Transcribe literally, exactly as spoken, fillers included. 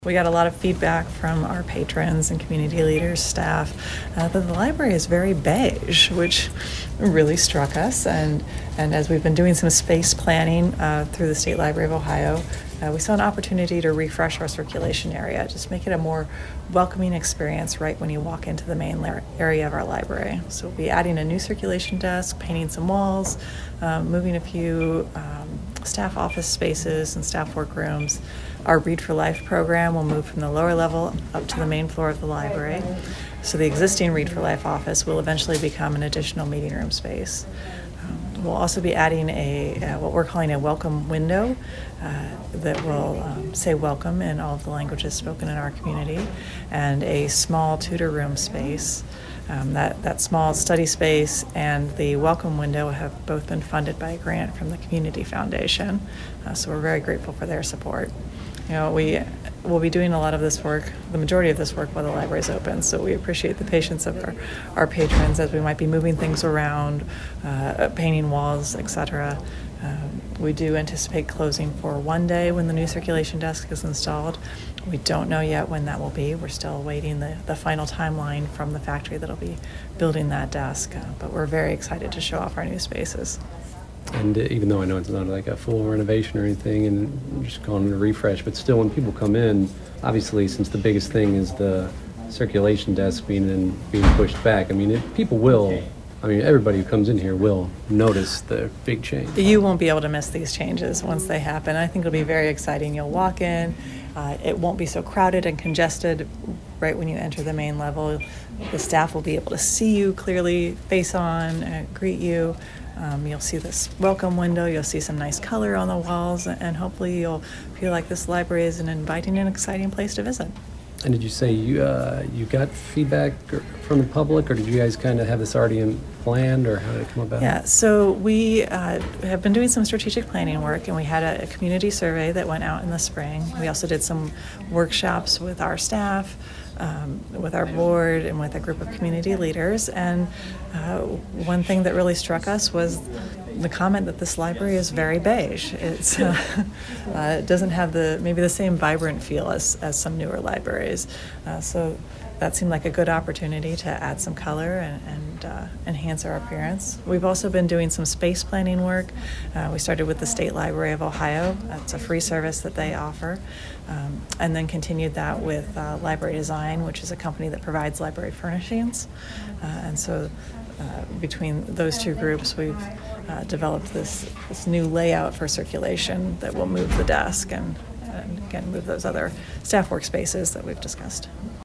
We got a lot of feedback from our patrons and community leaders, staff, uh, that the library is very beige, which really struck us. And, and as we've been doing some space planning uh, through the State Library of Ohio, uh, we saw an opportunity to refresh our circulation area, just make it a more welcoming experience right when you walk into the main la- area of our library. So we'll be adding a new circulation desk, painting some walls, um, moving a few um, staff office spaces and staff workrooms. Our Read for Life program will move from the lower level up to the main floor of the library. So the existing Read for Life office will eventually become an additional meeting room space. Um, we'll also be adding a uh, what we're calling a welcome window uh, that will um, say welcome in all of the languages spoken in our community, and a small tutor room space. Um, that, that small study space and the welcome window have both been funded by a grant from the Community Foundation, uh, so we're very grateful for their support. You know, we will be doing a lot of this work, the majority of this work, while the library is open, so we appreciate the patience of our, our patrons as we might be moving things around, uh, painting walls, et cetera. Um, we do anticipate closing for one day when the new circulation desk is installed. We don't know yet when that will be. We're still awaiting the, the final timeline from the factory that'll be building that desk, uh, but we're very excited to show off our new spaces. And uh, even though I know it's not like a full renovation or anything and just calling it a refresh, but still when people come in, obviously since the biggest thing is the circulation desk being in, being pushed back, I mean, it, people will, I mean, everybody who comes in here will notice the big change. You won't be able to miss these changes once they happen. I think it'll be very exciting. You'll walk in, uh, it won't be so crowded and congested right when you enter the main level. The staff will be able to see you clearly, face on, uh, greet you. Um, you'll see this welcome window, you'll see some nice color on the walls, and hopefully you'll feel like this library is an inviting and exciting place to visit. And did you say you uh, you got feedback from the public, or did you guys kind of have this already in planned, or how did it come about? Yeah, so we uh, have been doing some strategic planning work, and we had a, a community survey that went out in the spring. We also did some workshops with our staff, um, with our board, and with a group of community leaders. And uh, one thing that really struck us was the comment that this library is very beige. It's, uh, uh, it doesn't have the maybe the same vibrant feel as, as some newer libraries. Uh, so that seemed like a good opportunity to add some color and, and uh, enhance our appearance. We've also been doing some space planning work. Uh, we started with the State Library of Ohio. It's a free service that they offer. Um, and then continued that with uh, Library Design, which is a company that provides library furnishings. Uh, and so uh, between those two groups, we've uh, developed this, this new layout for circulation that will move the desk and, and again, move those other staff workspaces that we've discussed.